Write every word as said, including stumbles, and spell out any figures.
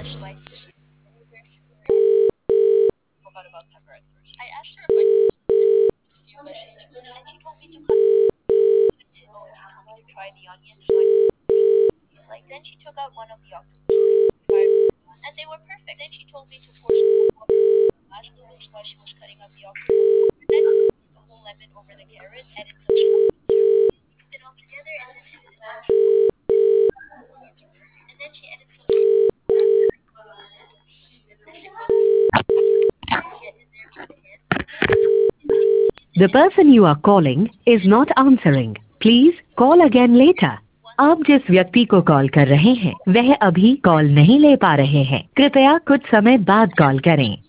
The person you are calling is not answering. Please call again later. आप जिस व्यक्ति को कॉल कर रहे हैं वह अभी कॉल नहीं ले पा रहे हैं। कृपया कुछ समय बाद कॉल करें।